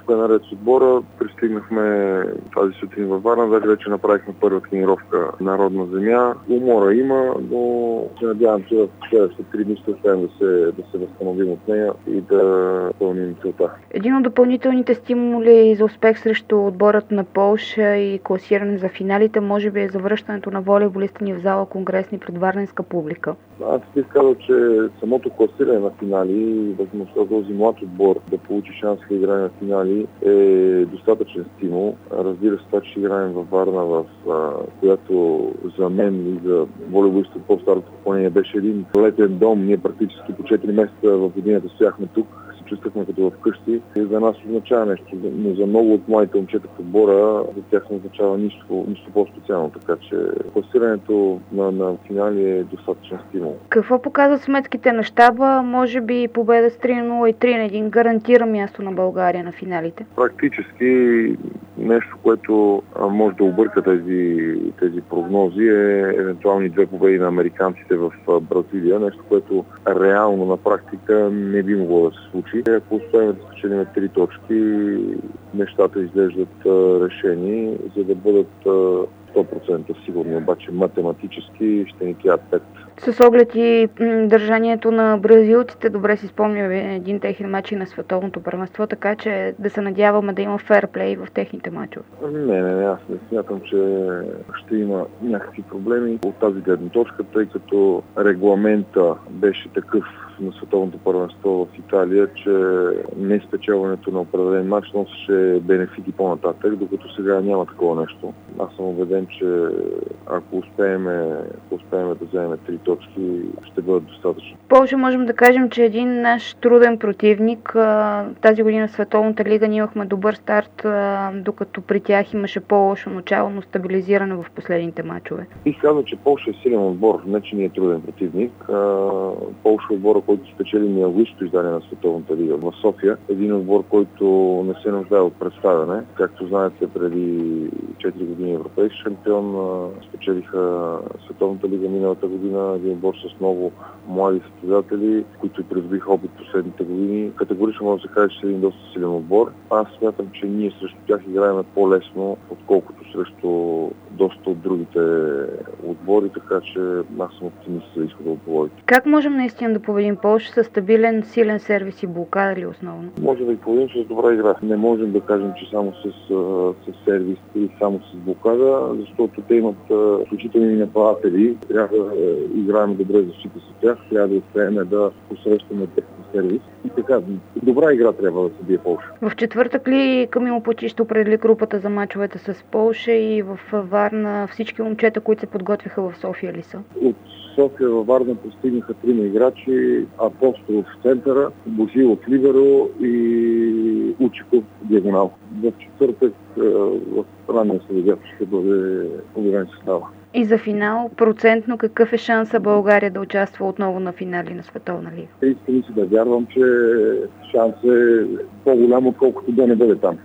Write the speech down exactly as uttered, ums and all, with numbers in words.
Всичко е наред с отбора. Пристигнахме тази сутрин във Варна, даже вече направихме първа тренировка на родна земя. Умора има, но се надявам, че в следващите три дни ще успеем да се, да се възстановим от нея и да пълним целта. Един от допълнителните стимули за успех срещу отборът на Полша и класиране за финалите може би е завръщането на волейболиста ни в зала Конгресни пред варненска публика. Аз бих казал, че самото класиране на финали и възможността този млад отбор да получи шанс да играе на финали е достатъчен стимул. Разбира се, това, че ще играем във Варна, в а, която за мен и за волейболистите по-старото поколение беше един летен дом. Ние практически по четири месеца в годината стояхме тук. Чувствахме като вкъщи и за нас означава нещо, но за много от моите момчета в отбора за тях не означава нищо, нищо по-специално, така че класирането на, на финали е достатъчен стимул. Какво показват сметките на щаба? Може би победа с три нула и три на един гарантира място на България на финалите? Практически нещо, което може да обърка тези, тези прогнози е евентуални две победи на американците в Бразилия, нещо, което реално на практика не би могло да се случи. Ако успеем да спечелим три точки, нещата изглеждат решени, за да бъдат сто процента сигурни, обаче математически ще ни трябва пет. С оглед и държанието на бразилците, добре си спомням един техен матч на световното първенство, така че да се надяваме да има ферплей в техните мачове. Не, не, не, аз не смятам, че ще има някакви проблеми от тази гледна точка, тъй като регламента беше такъв на световното първенство в Италия, че не спечелването на определен мач носеше бенефити по-нататък, докато сега няма такова нещо. Аз съм убеден, че ако успеем, ако успеем да вземем три точки, ще бъдат достатъчно. Полша можем да кажем, че един наш труден противник. Тази година в Световната лига ние имахме добър старт, докато при тях имаше по-лошо начало, но стабилизиране в последните мачове. Бих казал, че Полша е силен отбор, не че ни е труден противник. Полша е отбора, който спечели неогличното издание на Световната лига в София. Един отбор, който не се нуждае от представяне. Както знаете, преди четири години европейски шампион, спечелиха Световната лига миналата година. Един отбор с много млади състезатели, които придобиха опит последните години. Категорично може да се каже, че е един доста силен отбор. Аз смятам, че ние срещу тях играем по-лесно, отколкото срещу доста от другите отбори, така че аз съм оптимист за изхода от отборите. Как можем наистина да победим Полша с стабилен, силен сервис и блокада ли основно? Може да ги победим с добра игра. Не можем да кажем, че само с, с сервис или само с блокада, защото те имат изключителни нападатели. Трябва да играем добре защита с тях, трябва да успеем да посрещаме техния сервис. И така, добра игра трябва да се бие Полша. В четвъртък ли Камило Почи ще определи групата за мачовете с Полша и в Варна всички момчета, които се подготвиха в София ли са? От София във Варна постигнаха трима играчи: Апостолов в центъра, Божилов в либеро и Учиков в диагонал. В четвъртък в ранния следобед ще бъде обявен състава. И за финал, процентно какъв е шанса България да участва отново на финали на Световна лига? Искам си да вярвам, че шанс е по-голям, отколкото да не бъде там.